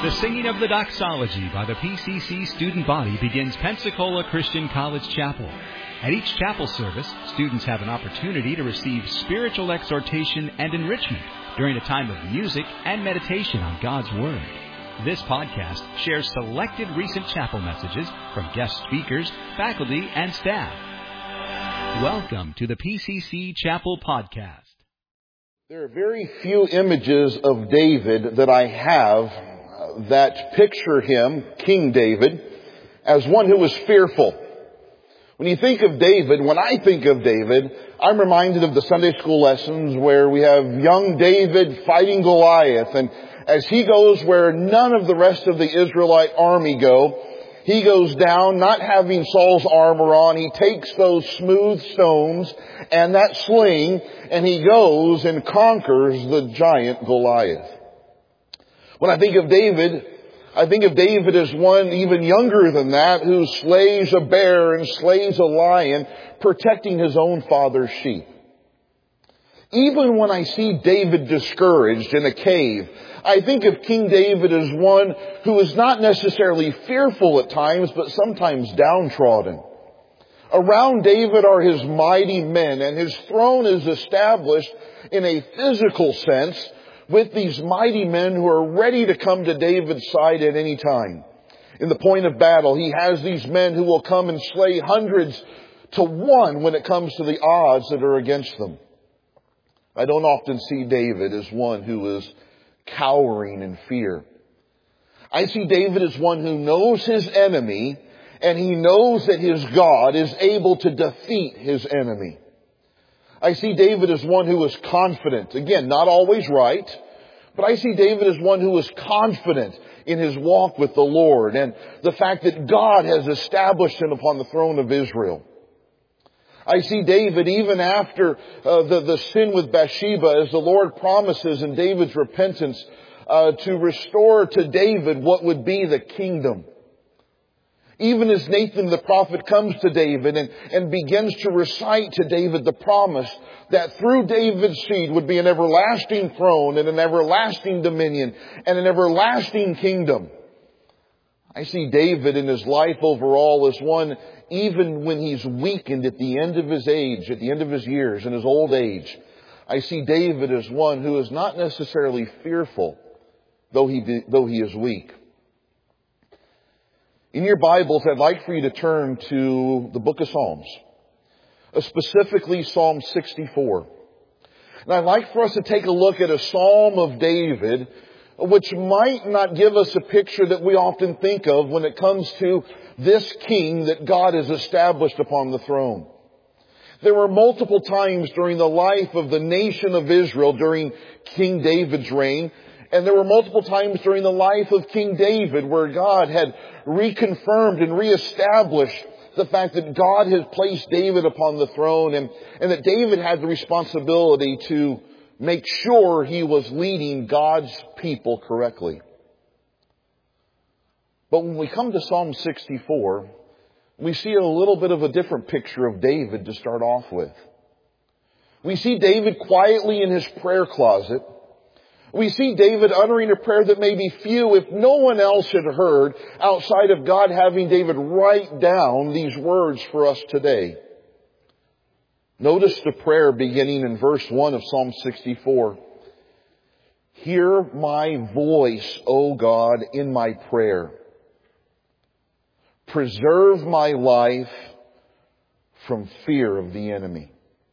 The singing of the doxology by the PCC student body begins Pensacola Christian College Chapel. At each chapel service, students have an opportunity to receive spiritual exhortation and enrichment during a time of music and meditation on God's Word. This podcast shares selected recent chapel messages from guest speakers, faculty, and staff. Welcome to the PCC Chapel Podcast. There are very few images of David that I have that picture him, King David, as one who was fearful. When you think of David, when I think of David, I'm reminded of the Sunday school lessons where we have young David fighting Goliath, and as he goes where none of the rest of the Israelite army go, he goes down not having Saul's armor on. He takes those smooth stones and that sling, and he goes and conquers the giant Goliath. When I think of David as one even younger than that who slays a bear and slays a lion, protecting his own father's sheep. Even when I see David discouraged in a cave, I think of King David as one who is not necessarily fearful at times, but sometimes downtrodden. Around David are his mighty men, and his throne is established in a physical sense with these mighty men who are ready to come to David's side at any time. In the point of battle, he has these men who will come and slay hundreds to one when it comes to the odds that are against them. I don't often see David as one who is cowering in fear. I see David as one who knows his enemy, and he knows that his God is able to defeat his enemy. I see David as one who is confident. Again, not always right, but I see David as one who is confident in his walk with the Lord and the fact that God has established him upon the throne of Israel. I see David even after the sin with Bathsheba, as the Lord promises in David's repentance to restore to David what would be the kingdom. Even as Nathan the prophet comes to David and begins to recite to David the promise that through David's seed would be an everlasting throne and an everlasting dominion and an everlasting kingdom. I see David in his life overall as one, even when he's weakened at the end of his age, at the end of his years, in his old age, I see David as one who is not necessarily fearful, though he is weak. In your Bibles, I'd like for you to turn to the book of Psalms, specifically Psalm 64. And I'd like for us to take a look at a psalm of David, which might not give us a picture that we often think of when it comes to this king that God has established upon the throne. There were multiple times during the life of the nation of Israel during King David's reign, and there were multiple times during the life of King David where God had reconfirmed and reestablished the fact that God had placed David upon the throne and that David had the responsibility to make sure he was leading God's people correctly. But when we come to Psalm 64, we see a little bit of a different picture of David to start off with. We see David quietly in his prayer closet. We see David uttering a prayer that maybe few, if no one else, had heard outside of God having David write down these words for us today. Notice the prayer beginning in verse 1 of Psalm 64. Hear my voice, O God, in my prayer. Preserve my life from fear of the enemy.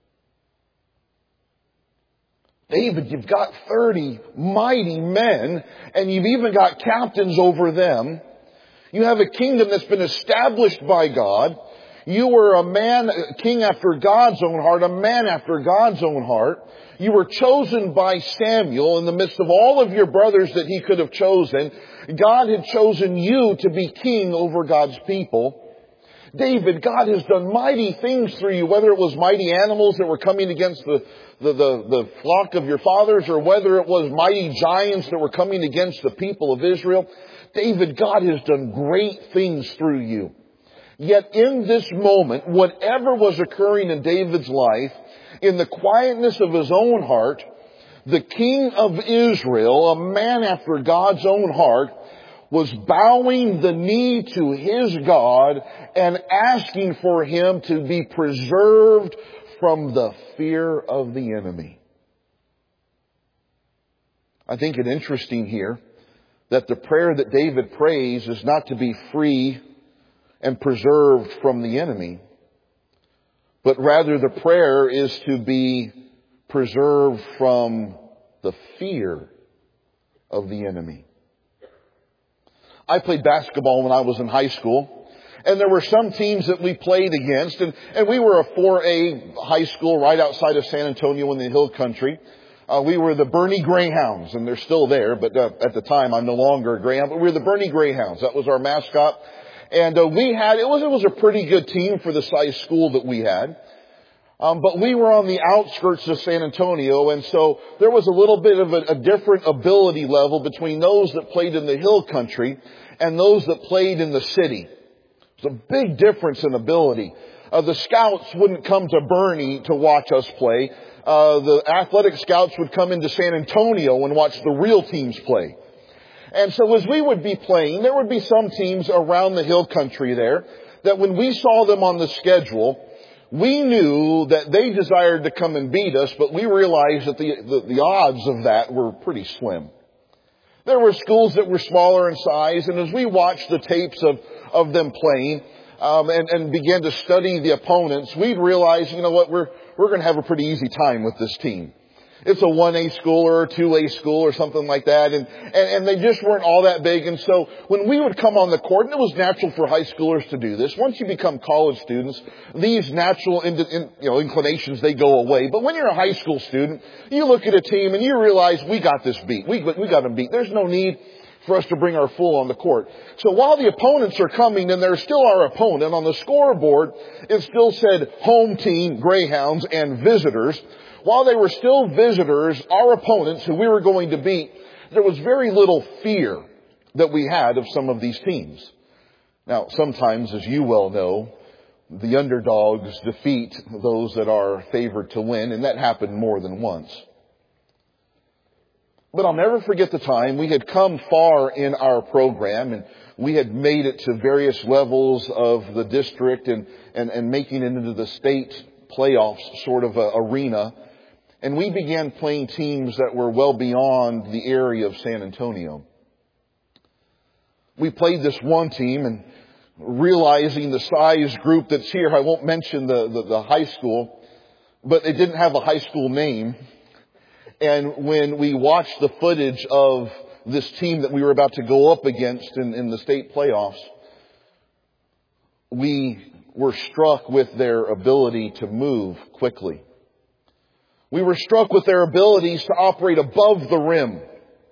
David, you've got 30 mighty men, and you've even got captains over them. You have a kingdom that's been established by God. You were a man, a king after God's own heart, a man after God's own heart. You were chosen by Samuel in the midst of all of your brothers that he could have chosen. God had chosen you to be king over God's people. David, God has done mighty things through you, whether it was mighty animals that were coming against the flock of your fathers, or whether it was mighty giants that were coming against the people of Israel. David, God has done great things through you. Yet in this moment, whatever was occurring in David's life, in the quietness of his own heart, the king of Israel, a man after God's own heart, was bowing the knee to his God and asking for him to be preserved from the fear of the enemy. I think it interesting here that the prayer that David prays is not to be free and preserved from the enemy, but rather the prayer is to be preserved from the fear of the enemy. I played basketball when I was in high school, and there were some teams that we played against, and we were a 4A high school right outside of San Antonio in the Hill Country. We were the Bernie Greyhounds, and they're still there, but at the time I'm no longer a Greyhound, but we were the Bernie Greyhounds. That was our mascot. And it was a pretty good team for the size school that we had. But we were on the outskirts of San Antonio, and so there was a little bit of a different ability level between those that played in the Hill Country and those that played in the city. There's a big difference in ability. The scouts wouldn't come to Bernie to watch us play. The athletic scouts would come into San Antonio and watch the real teams play. And so as we would be playing, there would be some teams around the Hill Country there that when we saw them on the schedule, we knew that they desired to come and beat us, but we realized that the odds of that were pretty slim. There were schools that were smaller in size, and as we watched the tapes of them playing, and began to study the opponents, we'd realize, you know what, we're going to have a pretty easy time with this team. It's a 1A school or a 2A school or something like that. And they just weren't all that big. And so when we would come on the court, and it was natural for high schoolers to do this, once you become college students, these natural inclinations, they go away. But when you're a high school student, you look at a team and you realize we got this beat. We got them beat. There's no need for us to bring our full on the court. So while the opponents are coming, and they're still our opponent, on the scoreboard, it still said home team, Greyhounds, and visitors. While they were still visitors, our opponents, who we were going to beat, there was very little fear that we had of some of these teams. Now, sometimes, as you well know, the underdogs defeat those that are favored to win, and that happened more than once. But I'll never forget the time we had come far in our program, and we had made it to various levels of the district and making it into the state playoffs sort of arena. And we began playing teams that were well beyond the area of San Antonio. We played this one team, and realizing the size group that's here, I won't mention the high school, but it didn't have a high school name. And when we watched the footage of this team that we were about to go up against in the state playoffs, we were struck with their ability to move quickly. We were struck with their abilities to operate above the rim.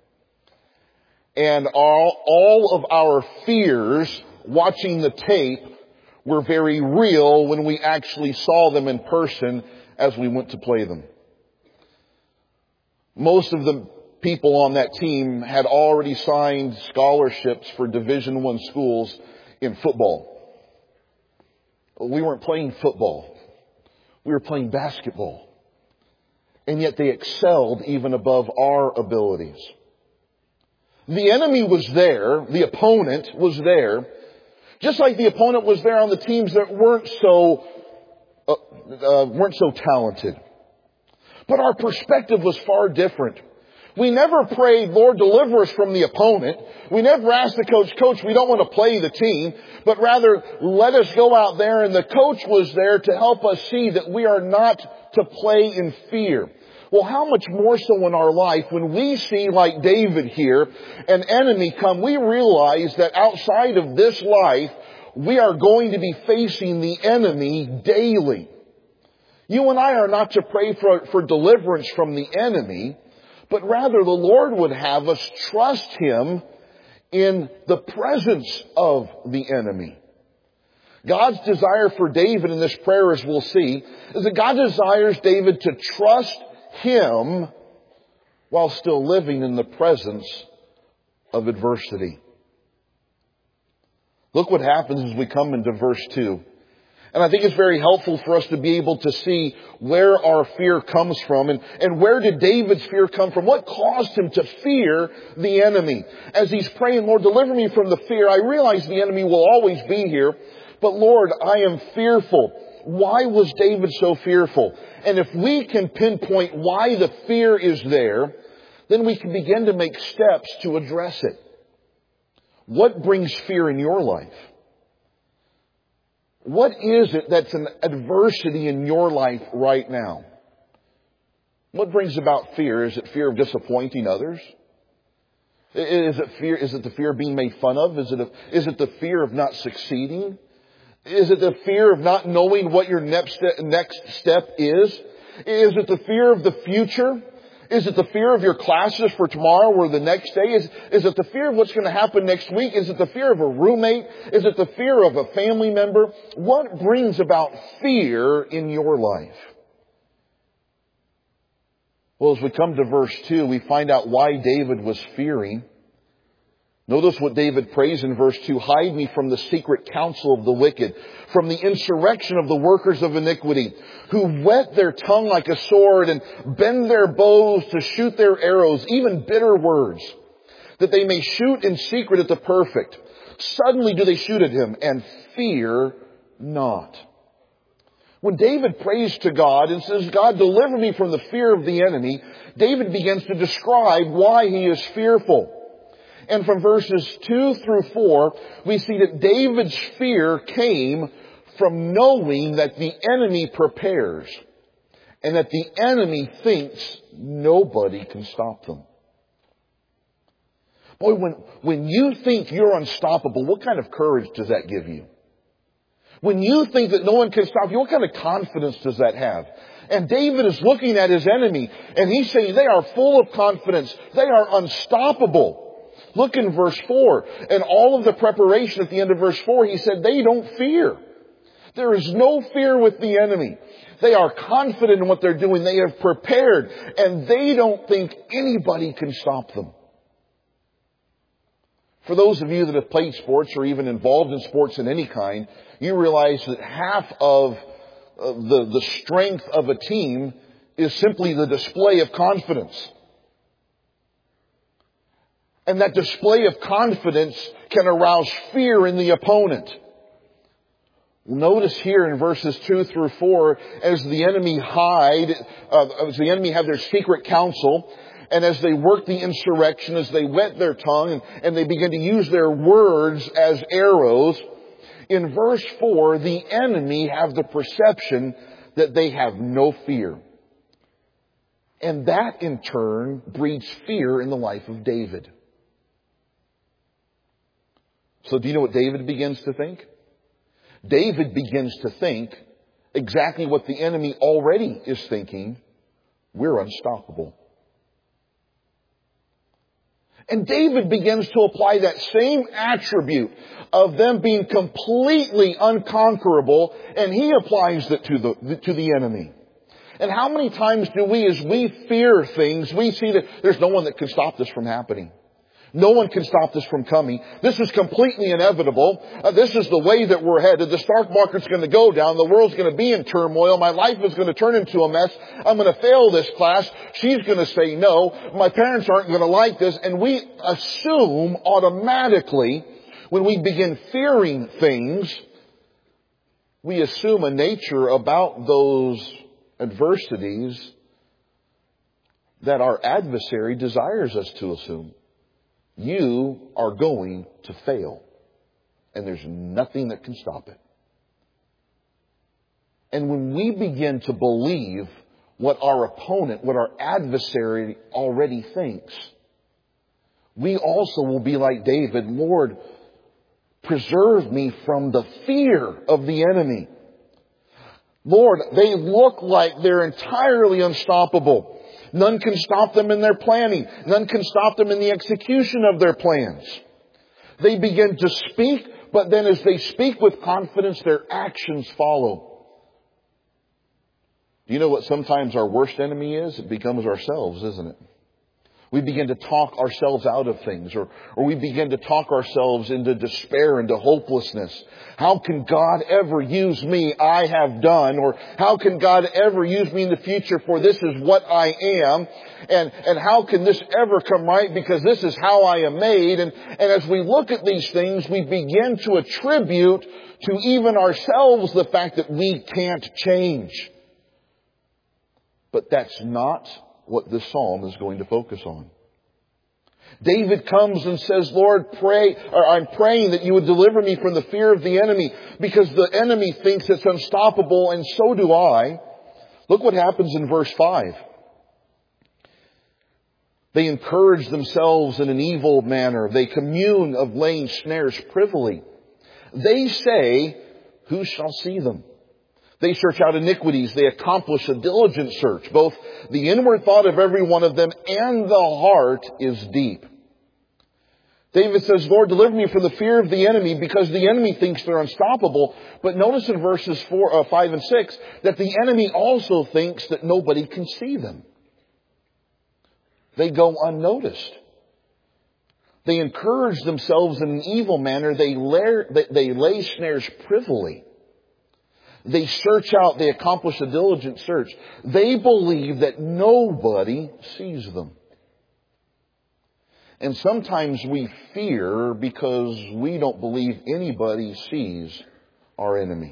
And all of our fears watching the tape were very real when we actually saw them in person as we went to play them. Most of the people on that team had already signed scholarships for Division I schools in football. We weren't playing football. We were playing basketball. And yet they excelled even above our abilities. The enemy was there. The opponent was there. Just like the opponent was there on the teams that weren't so talented. But our perspective was far different. We never prayed, Lord, deliver us from the opponent. We never asked the coach, we don't want to play the team, but rather let us go out there. And the coach was there to help us see that we are not to play in fear. Well, how much more so in our life when we see, like David here, an enemy come, we realize that outside of this life, we are going to be facing the enemy daily. You and I are not to pray for deliverance from the enemy, but rather the Lord would have us trust Him in the presence of the enemy. God's desire for David in this prayer, as we'll see, is that God desires David to trust Him while still living in the presence of adversity. Look what happens as we come into verse 2. And I think it's very helpful for us to be able to see where our fear comes from and where did David's fear come from? What caused him to fear the enemy? As he's praying, Lord, deliver me from the fear. I realize the enemy will always be here, but Lord, I am fearful. Why was David so fearful? And if we can pinpoint why the fear is there, then we can begin to make steps to address it. What brings fear in your life? What is it that's an adversity in your life right now? What brings about fear? Is it fear of disappointing others? Is it the fear of being made fun of? Is it the fear of not succeeding? Is it the fear of not knowing what your next step is? Is it the fear of the future? Is it the fear of your classes for tomorrow or the next day? Is it the fear of what's going to happen next week? Is it the fear of a roommate? Is it the fear of a family member? What brings about fear in your life? Well, as we come to verse 2, we find out why David was fearing. Notice what David prays in verse 2. Hide me from the secret counsel of the wicked, from the insurrection of the workers of iniquity, who whet their tongue like a sword and bend their bows to shoot their arrows, even bitter words, that they may shoot in secret at the perfect. Suddenly do they shoot at him, and fear not. When David prays to God and says, God, deliver me from the fear of the enemy, David begins to describe why he is fearful. And from verses 2 through 4, we see that David's fear came from knowing that the enemy prepares and that the enemy thinks nobody can stop them. Boy, when you think you're unstoppable, what kind of courage does that give you? When you think that no one can stop you, what kind of confidence does that have? And David is looking at his enemy and he's saying they are full of confidence. They are unstoppable. Look in verse 4. And all of the preparation at the end of verse 4, he said they don't fear. There is no fear with the enemy. They are confident in what they're doing. They have prepared. And they don't think anybody can stop them. For those of you that have played sports or even involved in sports in any kind, you realize that half of the strength of a team is simply the display of confidence. And that display of confidence can arouse fear in the opponent. Notice here in verses 2 through 4, as the enemy have their secret counsel, and as they work the insurrection, as they whet their tongue, and they begin to use their words as arrows, in verse 4, the enemy have the perception that they have no fear. And that, in turn, breeds fear in the life of David. So do you know what David begins to think? David begins to think exactly what the enemy already is thinking. We're unstoppable. And David begins to apply that same attribute of them being completely unconquerable, and he applies it to the enemy. And how many times do we, as we fear things, we see that there's no one that can stop this from happening. No one can stop this from coming. This is completely inevitable. This is the way that we're headed. The stock market's going to go down. The world's going to be in turmoil. My life is going to turn into a mess. I'm going to fail this class. She's going to say no. My parents aren't going to like this. And we assume automatically, when we begin fearing things, we assume a nature about those adversities that our adversary desires us to assume. You are going to fail. And there's nothing that can stop it. And when we begin to believe what our opponent, what our adversary already thinks, we also will be like David, Lord, preserve me from the fear of the enemy. Lord, they look like they're entirely unstoppable. None can stop them in their planning. None can stop them in the execution of their plans. They begin to speak, but then as they speak with confidence, their actions follow. Do you know what sometimes our worst enemy is? It becomes ourselves, isn't it? We begin to talk ourselves out of things, or we begin to talk ourselves into despair, into hopelessness. How can God ever use me? I have done. Or how can God ever use me in the future, for this is what I am? And how can this ever come right, because this is how I am made? And as we look at these things, we begin to attribute to even ourselves the fact that we can't change. But that's not what this psalm is going to focus on. David comes and says, Lord, I'm praying that you would deliver me from the fear of the enemy, because the enemy thinks it's unstoppable, and so do I. Look what happens in verse 5. They encourage themselves in an evil manner. They commune of laying snares privily. They say, who shall see them? They search out iniquities. They accomplish a diligent search. Both the inward thought of every one of them and the heart is deep. David says, Lord, deliver me from the fear of the enemy, because the enemy thinks they're unstoppable. But notice in verses 5 and 6 that the enemy also thinks that nobody can see them. They go unnoticed. They encourage themselves in an evil manner. They lay snares privily. They search out, they accomplish a diligent search. They believe that nobody sees them. And sometimes we fear because we don't believe anybody sees our enemy.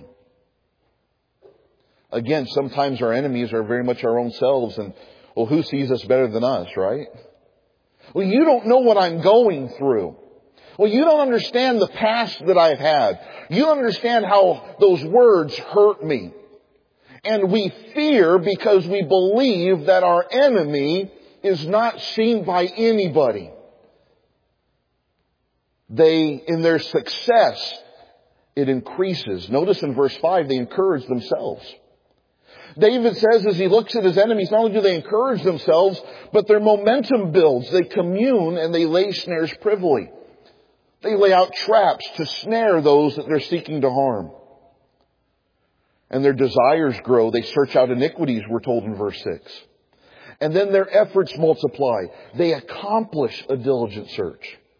Again, sometimes our enemies are very much our own selves, and, well, who sees us better than us, right? Well, you don't know what I'm going through. Well, you don't understand the past that I've had. You don't understand how those words hurt me. And we fear because we believe that our enemy is not seen by anybody. In their success, it increases. Notice in verse 5, they encourage themselves. David says as he looks at his enemies, not only do they encourage themselves, but their momentum builds. They commune and they lay snares privily. They lay out traps to snare those that they're seeking to harm. And their desires grow. They search out iniquities, we're told in verse 6. And then their efforts multiply. They accomplish a diligent search.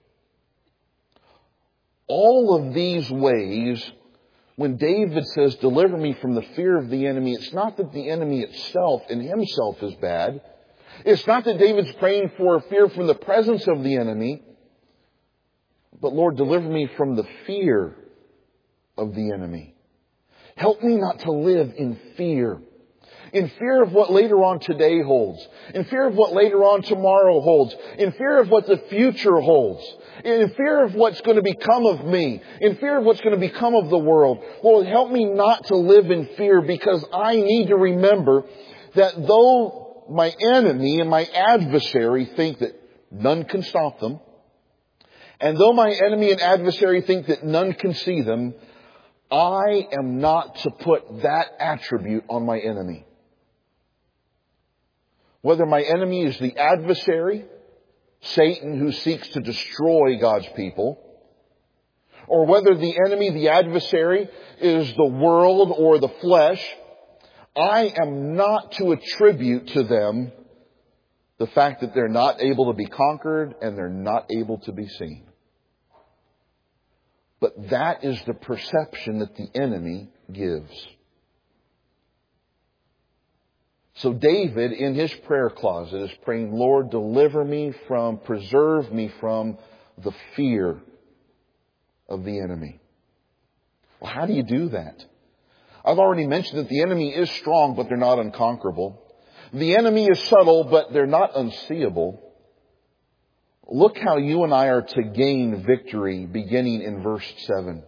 All of these ways, when David says, deliver me from the fear of the enemy, it's not that the enemy itself in himself is bad. It's not that David's praying for fear from the presence of the enemy. But Lord, deliver me from the fear of the enemy. Help me not to live in fear. In fear of what later on today holds. In fear of what later on tomorrow holds. In fear of what the future holds. In fear of what's going to become of me. In fear of what's going to become of the world. Lord, help me not to live in fear, because I need to remember that though my enemy and my adversary think that none can stop them, and though my enemy and adversary think that none can see them, I am not to put that attribute on my enemy. Whether my enemy is the adversary, Satan, who seeks to destroy God's people, or whether the enemy, the adversary, is the world or the flesh, I am not to attribute to them the fact that they're not able to be conquered and they're not able to be seen. But that is the perception that the enemy gives. So David, in his prayer closet, is praying, Lord, preserve me from the fear of the enemy. Well, how do you do that? I've already mentioned that the enemy is strong, but they're not unconquerable. The enemy is subtle, but they're not unseeable. Look how you and I are to gain victory beginning in verse 7.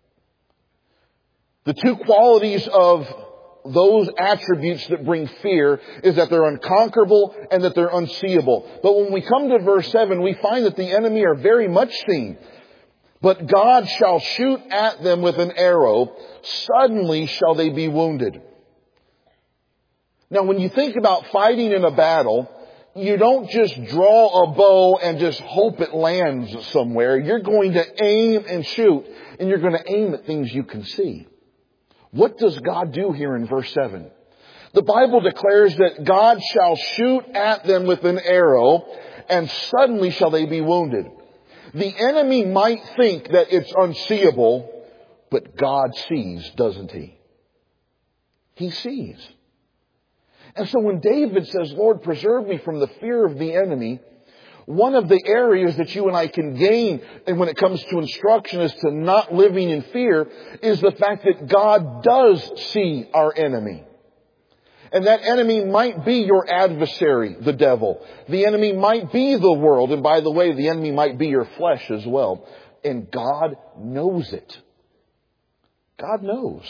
The two qualities of those attributes that bring fear is that they're unconquerable and that they're unseeable. But when we come to verse 7, we find that the enemy are very much seen. But God shall shoot at them with an arrow. Suddenly shall they be wounded. Now, when you think about fighting in a battle, you don't just draw a bow and just hope it lands somewhere. You're going to aim and shoot, and you're going to aim at things you can see. What does God do here in verse 7? The Bible declares that God shall shoot at them with an arrow, and suddenly shall they be wounded. The enemy might think that it's unseeable, but God sees, doesn't He? He sees. And so when David says, Lord, preserve me from the fear of the enemy, one of the areas that you and I can gain, and when it comes to instruction as to not living in fear, is the fact that God does see our enemy. And that enemy might be your adversary, the devil. The enemy might be the world. And by the way, the enemy might be your flesh as well. And God knows it. God knows.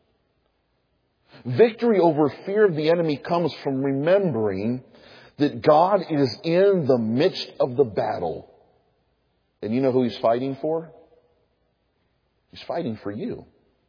Victory over fear of the enemy comes from remembering that God is in the midst of the battle. And you know who He's fighting for? He's fighting for you.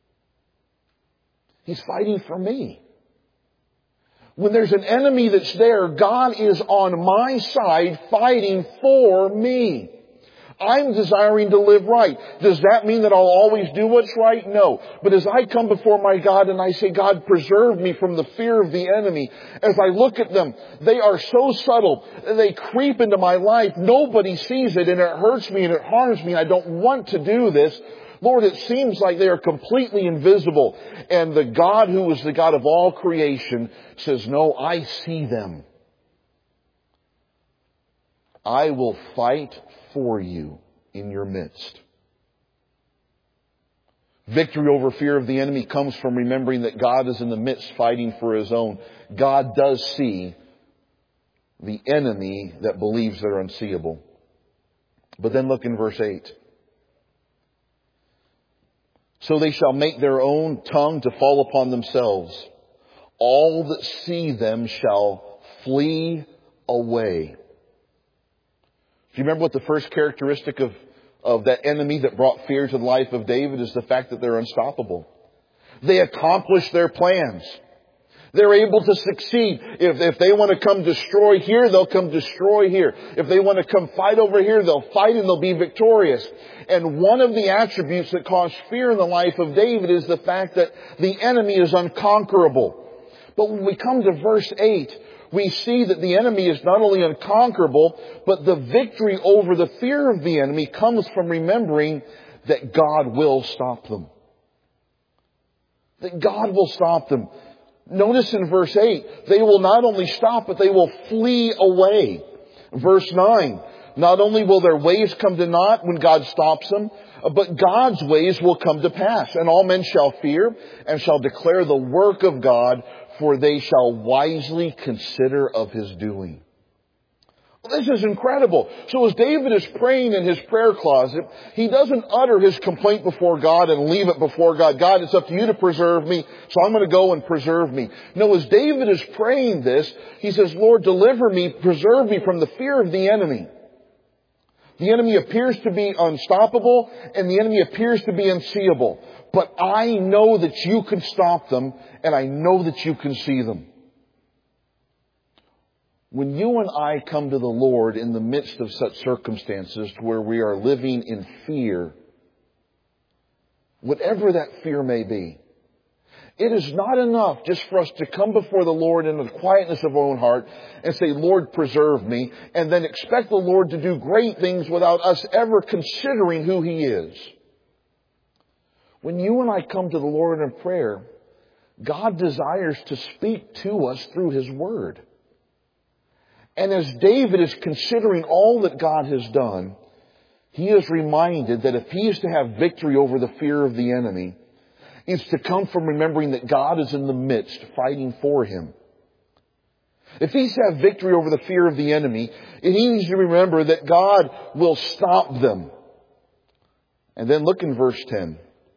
He's fighting for me. When there's an enemy that's there, God is on my side fighting for me. I'm desiring to live right. Does that mean that I'll always do what's right? No. But as I come before my God and I say, God, preserve me from the fear of the enemy, as I look at them, they are so subtle. They creep into my life. Nobody sees it, and it hurts me and it harms me. I don't want to do this. Lord, it seems like they are completely invisible. And the God who is the God of all creation says, no, I see them. I will fight for you in your midst. Victory over fear of the enemy comes from remembering that God is in the midst fighting for His own. God does see the enemy that believes they're unseeable. But then look in verse 8. So they shall make their own tongue to fall upon themselves. All that see them shall flee away. Do you remember what the first characteristic of that enemy that brought fear to the life of David is? The fact that they're unstoppable. They accomplish their plans. They're able to succeed. If they want to come destroy here, they'll come destroy here. If they want to come fight over here, they'll fight and they'll be victorious. And one of the attributes that caused fear in the life of David is the fact that the enemy is unconquerable. But when we come to verse 8, we see that the enemy is not only unconquerable, but the victory over the fear of the enemy comes from remembering that God will stop them. That God will stop them. Notice in verse 8, they will not only stop, but they will flee away. Verse 9, not only will their ways come to naught when God stops them, but God's ways will come to pass. And all men shall fear and shall declare the work of God, for they shall wisely consider of His doing. This is incredible. So as David is praying in his prayer closet, he doesn't utter his complaint before God and leave it before God. God, it's up to you to preserve me, so I'm going to go and preserve me. No, as David is praying this, he says, Lord, deliver me, preserve me from the fear of the enemy. The enemy appears to be unstoppable, and the enemy appears to be unseeable. But I know that you can stop them, and I know that you can see them. When you and I come to the Lord in the midst of such circumstances to where we are living in fear, whatever that fear may be, it is not enough just for us to come before the Lord in the quietness of our own heart and say, Lord, preserve me, and then expect the Lord to do great things without us ever considering who He is. When you and I come to the Lord in prayer, God desires to speak to us through His Word. And as David is considering all that God has done, he is reminded that if he is to have victory over the fear of the enemy, it's to come from remembering that God is in the midst fighting for him. If he's to have victory over the fear of the enemy, he needs to remember that God will stop them. And then look in verse 10.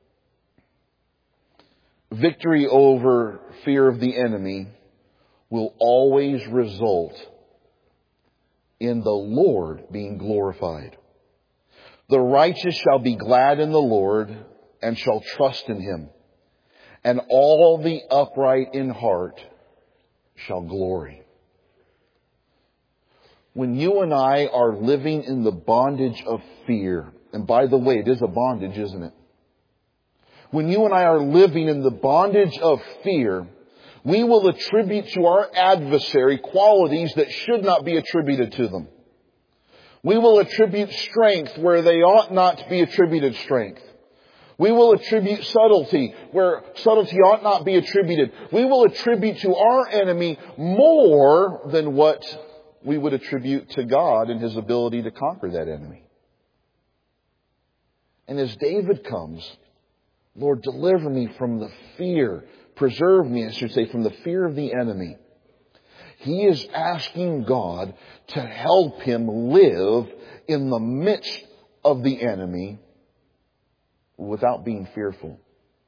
Victory over fear of the enemy will always result in the Lord being glorified. The righteous shall be glad in the Lord and shall trust in Him. And all the upright in heart shall glory. When you and I are living in the bondage of fear, and by the way, it is a bondage, isn't it? When you and I are living in the bondage of fear, we will attribute to our adversary qualities that should not be attributed to them. We will attribute strength where they ought not to be attributed strength. We will attribute subtlety where subtlety ought not be attributed. We will attribute to our enemy more than what we would attribute to God and His ability to conquer that enemy. And as David comes, Lord, deliver me from the fear. Preserve me, I should say, from the fear of the enemy. He is asking God to help him live in the midst of the enemy without being fearful.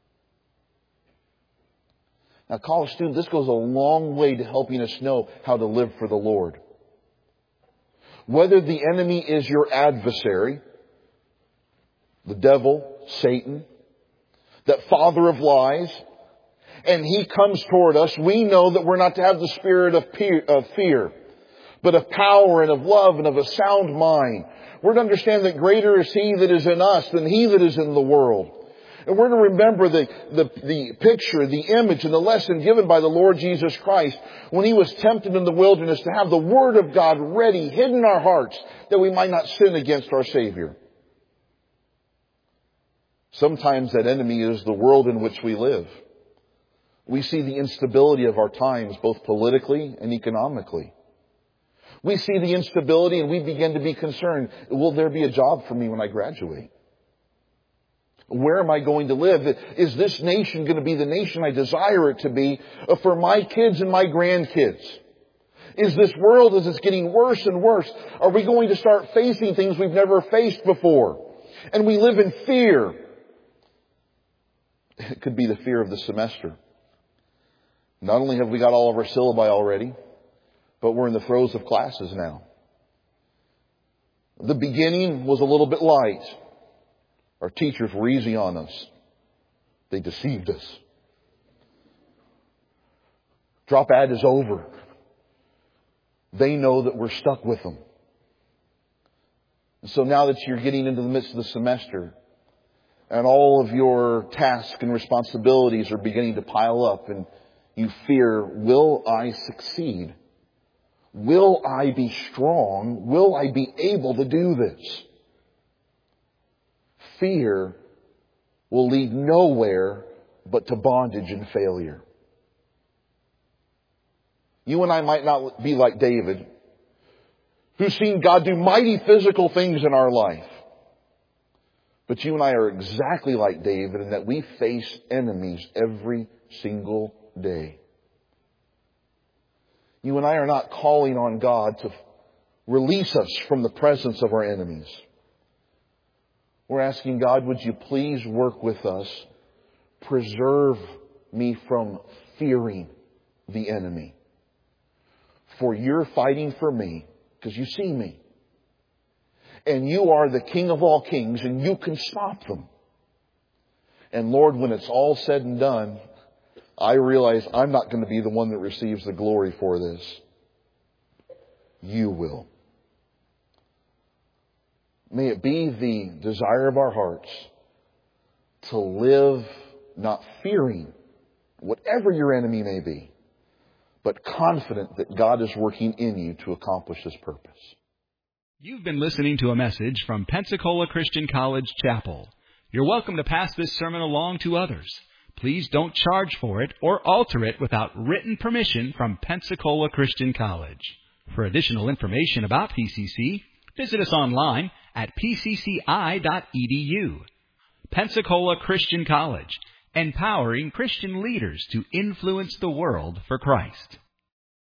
Now, college student, this goes a long way to helping us know how to live for the Lord. Whether the enemy is your adversary, the devil, Satan, that father of lies, and he comes toward us, we know that we're not to have the spirit of fear, but of power and of love and of a sound mind. We're to understand that greater is He that is in us than he that is in the world. And we're to remember the picture, the image, and the lesson given by the Lord Jesus Christ when He was tempted in the wilderness to have the Word of God ready, hidden in our hearts, that we might not sin against our Savior. Sometimes that enemy is the world in which we live. We see the instability of our times, both politically and economically. We see the instability and we begin to be concerned. Will there be a job for me when I graduate? Where am I going to live? Is this nation going to be the nation I desire it to be for my kids and my grandkids? Is this world, as it's getting worse and worse, are we going to start facing things we've never faced before? And we live in fear. It could be the fear of the semester. Not only have we got all of our syllabi already, but we're in the throes of classes now. The beginning was a little bit light. Our teachers were easy on us. They deceived us. Drop ad is over. They know that we're stuck with them. And so now that you're getting into the midst of the semester, and all of your tasks and responsibilities are beginning to pile up, and you fear, will I succeed? Will I be strong? Will I be able to do this? Fear will lead nowhere but to bondage and failure. You and I might not be like David, who's seen God do mighty physical things in our life. But you and I are exactly like David in that we face enemies every single day. You and I are not calling on God to release us from the presence of our enemies. We're asking God, would you please work with us? Preserve me from fearing the enemy. For you're fighting for me because you see me. And you are the King of all kings and you can stop them. And Lord, when it's all said and done, I realize I'm not going to be the one that receives the glory for this. You will. May it be the desire of our hearts to live not fearing whatever your enemy may be, but confident that God is working in you to accomplish His purpose. You've been listening to a message from Pensacola Christian College Chapel. You're welcome to pass this sermon along to others. Please don't charge for it or alter it without written permission from Pensacola Christian College. For additional information about PCC, visit us online at pcci.edu. Pensacola Christian College, empowering Christian leaders to influence the world for Christ.